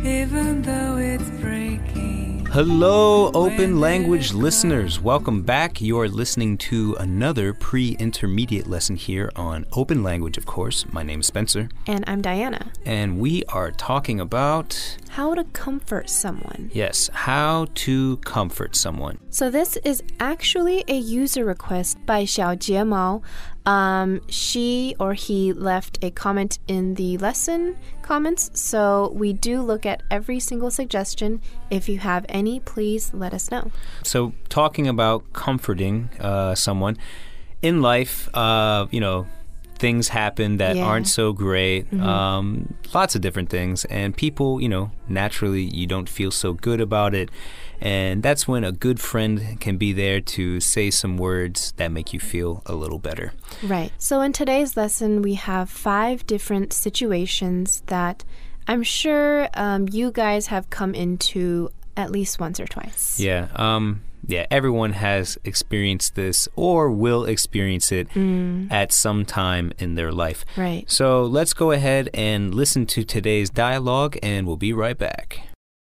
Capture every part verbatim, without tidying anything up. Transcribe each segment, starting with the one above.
even though it's breaking. Hello, Open Language listeners. Welcome back. You're listening to another pre-intermediate lesson here on Open Language, of course. My name is Spencer. And I'm Diana. And we are talking about... how to comfort someone. Yes, how to comfort someone. So this is actually a user request by Xiao Jiemao. Um, she or he left a comment in the lesson comments, so we do look at every single suggestion. If you have any, please let us know. So talking about comforting uh, someone in life, uh, you know, things happen that yeah. aren't so great, mm-hmm. um, lots of different things, and people, you know, naturally you don't feel so good about it, and that's when a good friend can be there to say some words that make you feel a little better. Right. So in today's lesson, we have five different situations that I'm sure um, you guys have come into at least once or twice. Yeah. Um, yeah, everyone has experienced this or will experience it mm. at some time in their life. Right. So let's go ahead and listen to today's dialogue, and we'll be right back.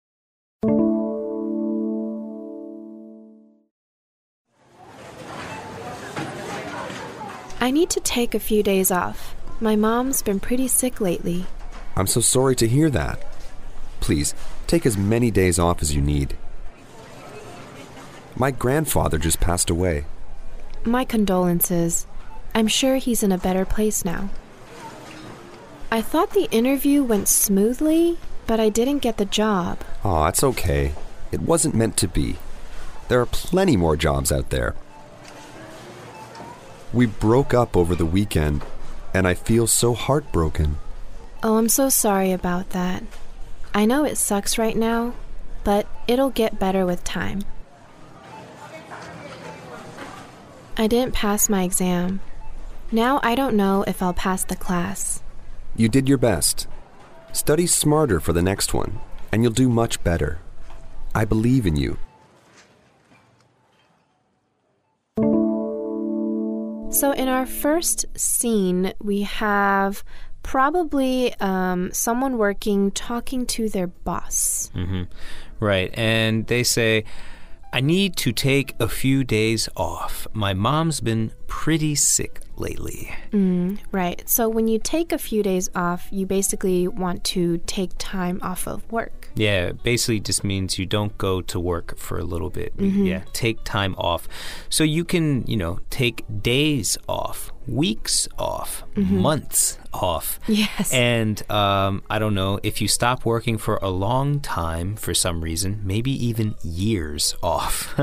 I need to take a few days off. My mom's been pretty sick lately. I'm so sorry to hear that. Please, take as many days off as you need. My grandfather just passed away. My condolences. I'm sure he's in a better place now. I thought the interview went smoothly, but I didn't get the job. Aw, it's okay. It wasn't meant to be. There are plenty more jobs out there. We broke up over the weekend, and I feel so heartbroken. Oh, I'm so sorry about that. I know it sucks right now, but it'll get better with time. I didn't pass my exam. Now I don't know if I'll pass the class. You did your best. Study smarter for the next one, and you'll do much better. I believe in you. So in our first scene, we have probably um, someone working talking to their boss. Mm-hmm. Right, and they say, I need to take a few days off. My mom's been pretty sick lately. Mm, right, so when you take a few days off, you basically want to take time off of work. Yeah, basically just means you don't go to work for a little bit. Mm-hmm. Yeah, take time off. So you can, you know, take days off, weeks off, mm-hmm. months off. Yes. And um, I don't know, if you stop working for a long time for some reason, maybe even years off.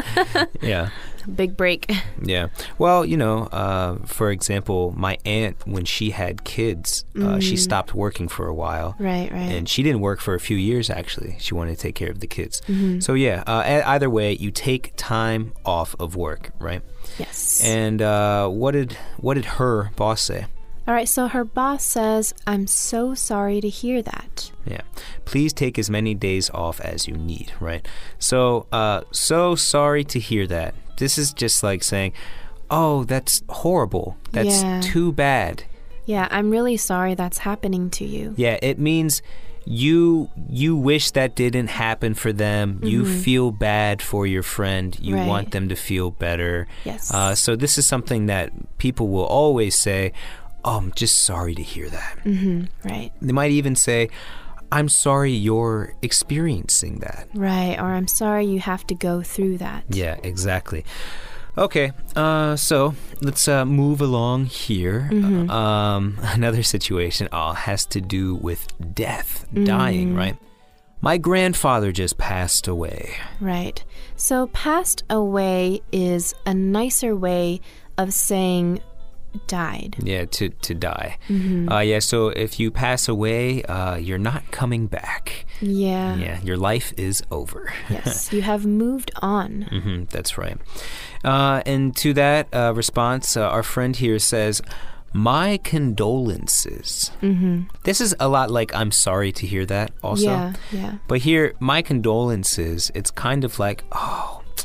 Yeah. Big break. Yeah. Well, you know, uh, for example, my aunt, when she had kids, mm. uh, she stopped working for a while. Right, right. And she didn't work for a few years, actually. She wanted to take care of the kids. Mm-hmm. So, yeah, uh, either way, you take time off of work, right? Yes. And uh, what did what did her boss say? All right, so her boss says, I'm so sorry to hear that. Yeah. Please take as many days off as you need, right? So, uh, so sorry to hear that. This is just like saying, oh, that's horrible. That's yeah. too bad. Yeah, I'm really sorry that's happening to you. Yeah, it means you you wish that didn't happen for them. Mm-hmm. You feel bad for your friend. You right. want them to feel better. Yes. Uh, so this is something that people will always say, oh, I'm just sorry to hear that. Mm-hmm. Right. They might even say, I'm sorry you're experiencing that. Right, or I'm sorry you have to go through that. Yeah, exactly. Okay, uh, so let's uh, move along here. Mm-hmm. Um, another situation uh, has to do with death, mm. dying, right? My grandfather just passed away. Right. So passed away is a nicer way of saying died. Yeah, to, to die. Mm-hmm. Uh, yeah, so if you pass away, uh, you're not coming back. Yeah. Yeah, your life is over. Yes, you have moved on. Mm-hmm, that's right. Uh, and to that uh, response, uh, our friend here says, my condolences. Mm-hmm. This is a lot like I'm sorry to hear that also. Yeah, yeah. But here, my condolences, it's kind of like, oh,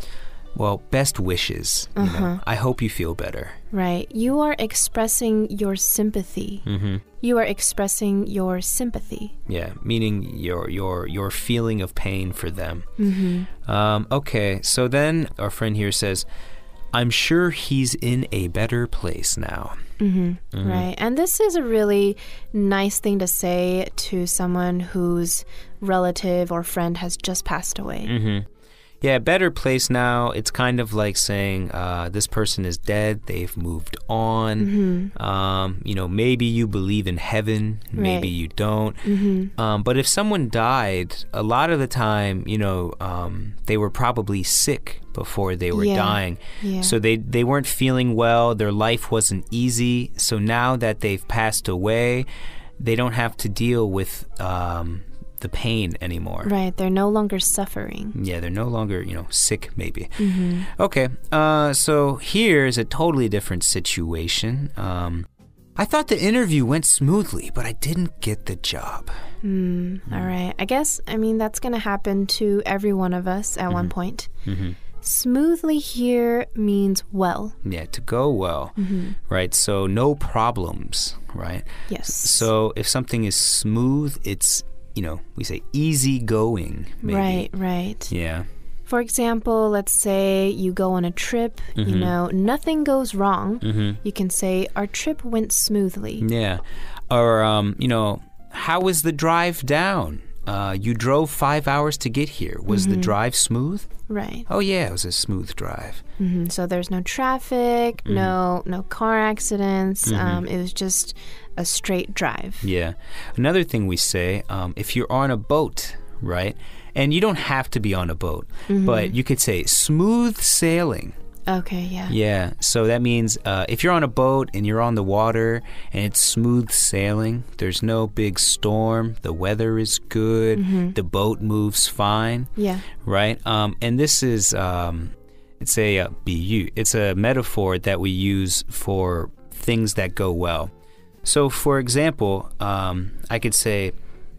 well, best wishes. You Uh-huh. know, I hope you feel better. Right. You are expressing your sympathy. Mm-hmm. You are expressing your sympathy. Yeah, meaning your your your feeling of pain for them. Mm-hmm. Um, okay, so then our friend here says, I'm sure he's in a better place now. Mm-hmm. Mhm. Right. And this is a really nice thing to say to someone whose relative or friend has just passed away. Mm-hmm. Yeah, better place now. It's kind of like saying uh, this person is dead. They've moved on. Mm-hmm. Um, you know, maybe you believe in heaven. Maybe Right. you don't. Mm-hmm. Um, but if someone died, a lot of the time, you know, um, they were probably sick before they were Yeah. dying. Yeah. So they, they weren't feeling well. Their life wasn't easy. So now that they've passed away, they don't have to deal with um, the pain anymore. Right. They're no longer suffering. Yeah, they're no longer, you know, sick maybe. Mm-hmm. Okay, uh, so here's a totally different situation. Um, I thought the interview went smoothly, but I didn't get the job. Mm, all right. I guess, I mean, that's going to happen to every one of us at one point. Mm-hmm. Smoothly here means well. Yeah, to go well, Mm-hmm. right? So no problems, right? Yes. So if something is smooth, it's, you know, we say easy going, maybe. Right, right. Yeah. For example, let's say you go on a trip, you Mhm. know, nothing goes wrong. Mm-hmm. You can say, our trip went smoothly. Yeah. Or, um, you know, how was the drive down? Uh, you drove five hours to get here. Was the drive smooth? Right. Oh, yeah, it was a smooth drive. hmm So there's no traffic, no no car accidents. Um, it was just a straight drive. Yeah. Another thing we say, um, if you're on a boat, right? And you don't have to be on a boat, but you could say smooth sailing. Okay, yeah. Yeah. So that means uh, if you're on a boat and you're on the water and it's smooth sailing, there's no big storm, the weather is good, the boat moves fine, Yeah. right? Um, and this is, um, it's a uh, 比喻. It's a metaphor that we use for things that go well. So, for example, um, I could say,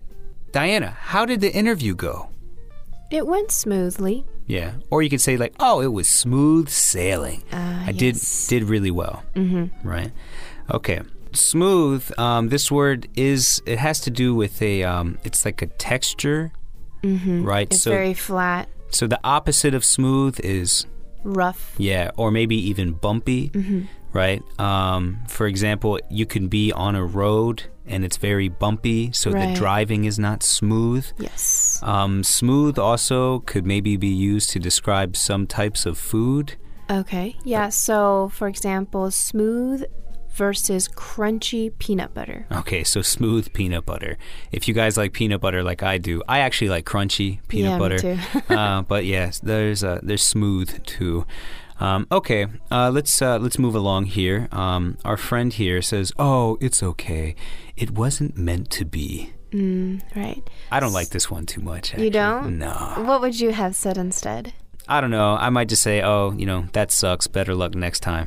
Diana, how did the interview go? It went smoothly. Yeah. Or you could say like, oh, it was smooth sailing. Uh, I yes. did did really well. Mm-hmm. Right. Okay. Smooth. Um, this word is. It has to do with a. Um, it's like a texture. Mm-hmm. Right. It's so. very flat, So the opposite of smooth is. rough. Yeah. Or maybe even bumpy. Mm-hmm. Right. Um, for example, you can be on a road and it's very bumpy, so Right. the driving is not smooth. Yes. Um, smooth also could maybe be used to describe some types of food. Okay. Yeah. So, for example, smooth versus crunchy peanut butter. Okay, so smooth peanut butter. If you guys like peanut butter like I do, I actually like crunchy peanut Yeah, me butter. too. uh, but yes, there's uh, there's smooth too. Um, okay, uh, let's uh, let's move along here. Um, our friend here says, "Oh, it's okay. It wasn't meant to be." Mm, right. I don't like this one too much. Actually. You don't? No. What would you have said instead? I don't know. I might just say, "Oh, you know, that sucks. Better luck next time."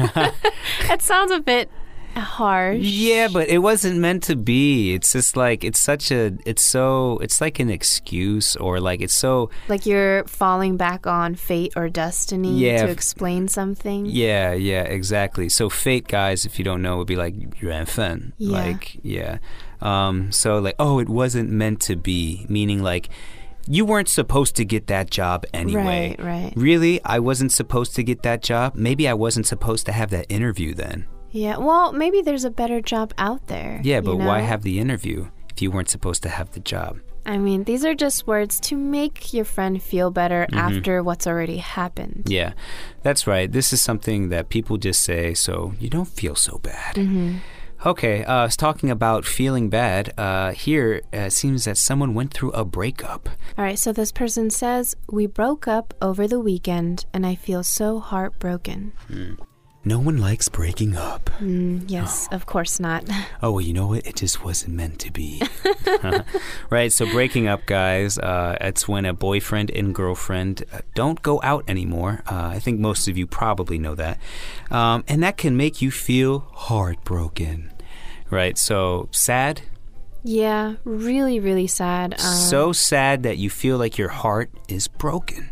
It sounds a bit harsh. Yeah, but it wasn't meant to be. It's just like it's such a it's so it's like an excuse or like it's so Like you're falling back on fate or destiny Yeah. to explain something. yeah, yeah, exactly. So fate, guys, if you don't know, would be like 缘分. Yeah. Like, yeah. Um so like, oh, it wasn't meant to be, meaning like you weren't supposed to get that job anyway. Right, right. Really? I wasn't supposed to get that job? Maybe I wasn't supposed to have that interview then. Yeah, well, maybe there's a better job out there. Yeah, you but why know? have the interview if you weren't supposed to have the job? I mean, these are just words to make your friend feel better after what's already happened. Yeah, that's right. This is something that people just say so you don't feel so bad. Mm-hmm. Okay, uh, I was talking about feeling bad. Uh, here, uh, it seems that someone went through a breakup. All right, so this person says, we broke up over the weekend and I feel so heartbroken. Mm. No one likes breaking up. Mm, yes, of course not. Oh, well, you know what? It just wasn't meant to be. Right, so breaking up, guys, uh, it's when a boyfriend and girlfriend uh, don't go out anymore. Uh, I think most of you probably know that. Um, and that can make you feel heartbroken. Right, so sad? Yeah, really, really sad. Um, So sad that you feel like your heart is broken.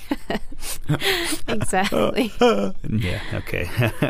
exactly. Yeah, okay.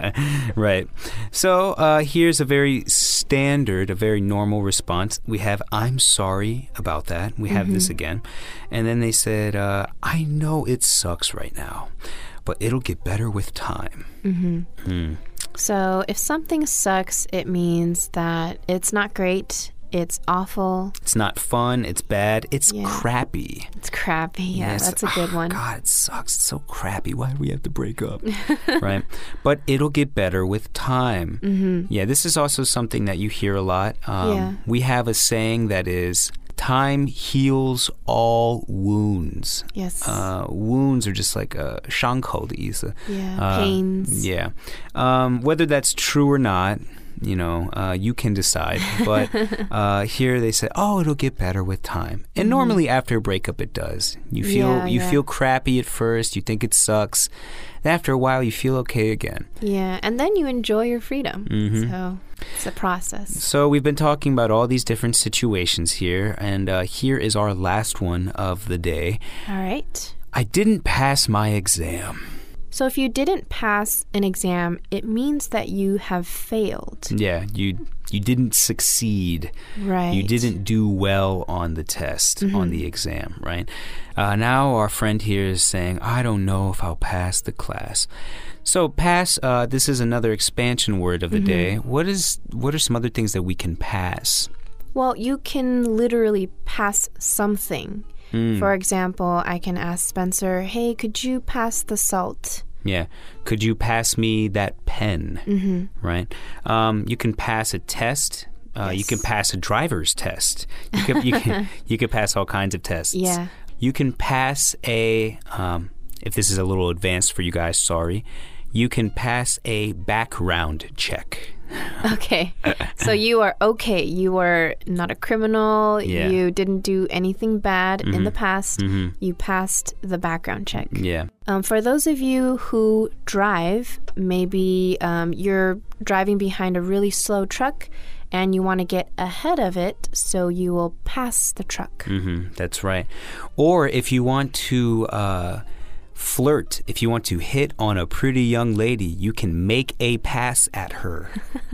Right. So uh, here's a very standard, a very normal response. We have, I'm sorry about that. We have mm-hmm. this again. And then they said, uh, I know it sucks right now, but it'll get better with time. Mm-hmm. Mm. So if something sucks, it means that it's not great. It's awful. It's not fun. It's bad. It's yeah. crappy. It's crappy. Yeah, yes. that's a good oh, one. God, it sucks. It's so crappy. Why do we have to break up? Right? But it'll get better with time. Mm-hmm. Yeah, this is also something that you hear a lot. Um, yeah. We have a saying that is, time heals all wounds. Yes. Uh, wounds are just like a 伤口的意思. Yeah, uh, pains. Yeah. Um, whether that's true or not, you know, uh, you can decide. But uh, here they say, oh, it'll get better with time. And mm-hmm. normally after a breakup, it does. You feel yeah, you yeah. feel crappy at first. You think it sucks. And after a while, you feel okay again. Yeah, and then you enjoy your freedom. Mm-hmm. So it's a process. So we've been talking about all these different situations here. And uh, here is our last one of the day. All right. I didn't pass my exam. So if you didn't pass an exam, it means that you have failed. Yeah, you you didn't succeed. Right. You didn't do well on the test, mm-hmm. on the exam, right? Uh, now our friend here is saying, I don't know if I'll pass the class. So pass, uh, this is another expansion word of the mm-hmm. day. What is what are some other things that we can pass? Well, you can literally pass something. Mm. For example, I can ask Spencer, hey, could you pass the salt? Yeah. Could you pass me that pen? Mm-hmm. Right? Um, you can pass a test. Uh, yes. You can pass a driver's test. You can, you can, you can pass all kinds of tests. Yeah. You can pass a, um, if this is a little advanced for you guys, sorry. You can pass a background check. Okay. So you are okay. You are not a criminal. Yeah. You didn't do anything bad mm-hmm. in the past. Mm-hmm. You passed the background check. Yeah. Um, for those of you who drive, maybe um, you're driving behind a really slow truck and you want to get ahead of it, so you will pass the truck. Mm-hmm. That's right. Or if you want to... Uh, flirt, if you want to hit on a pretty young lady, you can make a pass at her.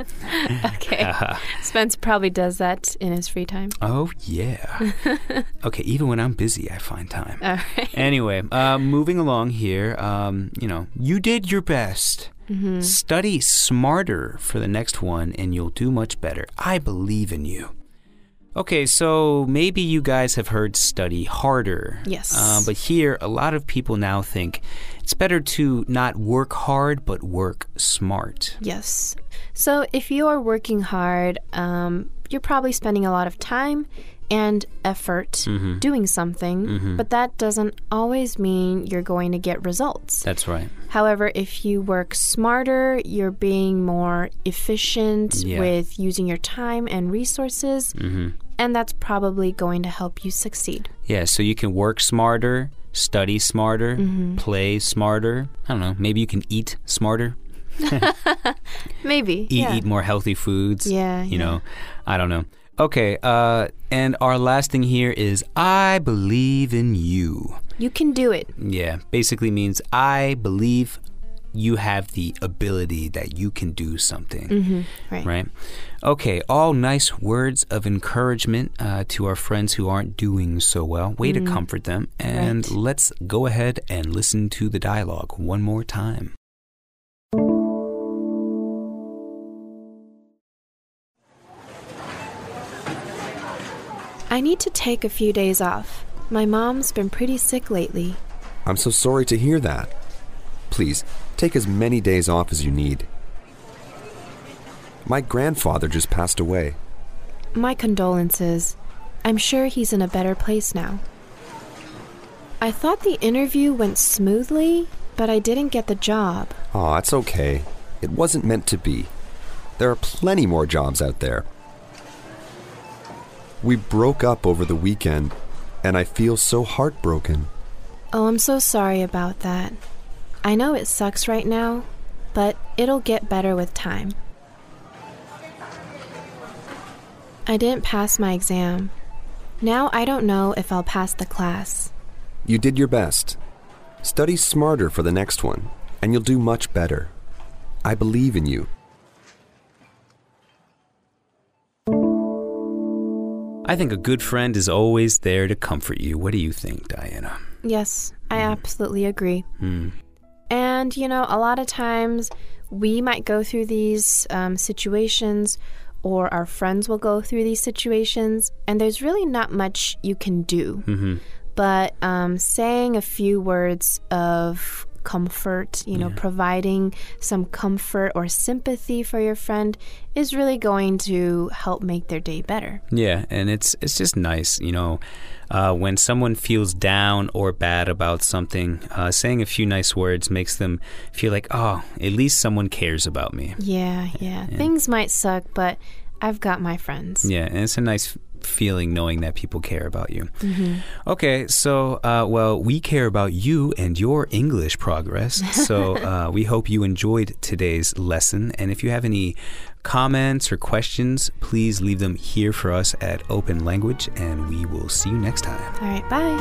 Okay. Uh, Spence probably does that in his free time. Oh, yeah. Okay, even when I'm busy, I find time. All right. Anyway, uh, moving along here, um, you know, you did your best. Mm-hmm. Study smarter for the next one, and you'll do much better. I believe in you. Okay, so maybe you guys have heard study harder. Yes. Uh, but here, a lot of people now think it's better to not work hard, but work smart. Yes. So if you are working hard, um, you're probably spending a lot of time and effort mm-hmm. doing something, mm-hmm. but that doesn't always mean you're going to get results. That's right. However, if you work smarter, you're being more efficient yeah. with using your time and resources, mm-hmm. and that's probably going to help you succeed. Yeah, so you can work smarter, study smarter, mm-hmm. play smarter. I don't know, maybe you can eat smarter. Maybe, Eat, yeah. eat more healthy foods. Yeah, You yeah. know, I don't know. Okay, uh, and our last thing here is I believe in you. You can do it. Yeah, basically means I believe you have the ability that you can do something. Mm-hmm. Right. Right? Okay, all nice words of encouragement uh, to our friends who aren't doing so well. Way Mm. to comfort them. And Right. let's go ahead and listen to the dialogue one more time. I need to take a few days off. My mom's been pretty sick lately. I'm so sorry to hear that. Please, take as many days off as you need. My grandfather just passed away. My condolences. I'm sure he's in a better place now. I thought the interview went smoothly, but I didn't get the job. Aw, it's okay. It wasn't meant to be. There are plenty more jobs out there. We broke up over the weekend, and I feel so heartbroken. Oh, I'm so sorry about that. I know it sucks right now, but it'll get better with time. I didn't pass my exam. Now I don't know if I'll pass the class. You did your best. Study smarter for the next one, and you'll do much better. I believe in you. I think a good friend is always there to comfort you. What do you think, Diana? Yes, I Mm. absolutely agree. Mm. And, you know, a lot of times we might go through these um, situations, or our friends will go through these situations, and there's really not much you can do. Mm-hmm. But um, saying a few words of comfort, you know, Yeah. providing some comfort or sympathy for your friend is really going to help make their day better. Yeah, and it's it's just nice, you know, uh, when someone feels down or bad about something, uh, saying a few nice words makes them feel like, oh, at least someone cares about me. Yeah, yeah. Things might suck, but I've got my friends. Yeah, and it's a nice feeling knowing that people care about you. Mm-hmm. Okay, so, uh, well, we care about you and your English progress. So uh, we hope you enjoyed today's lesson. And if you have any comments or questions, please leave them here for us at Open Language, and we will see you next time. All right, bye.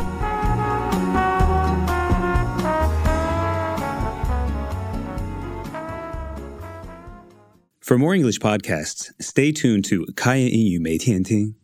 For more English podcasts, stay tuned to 开言英语每天听.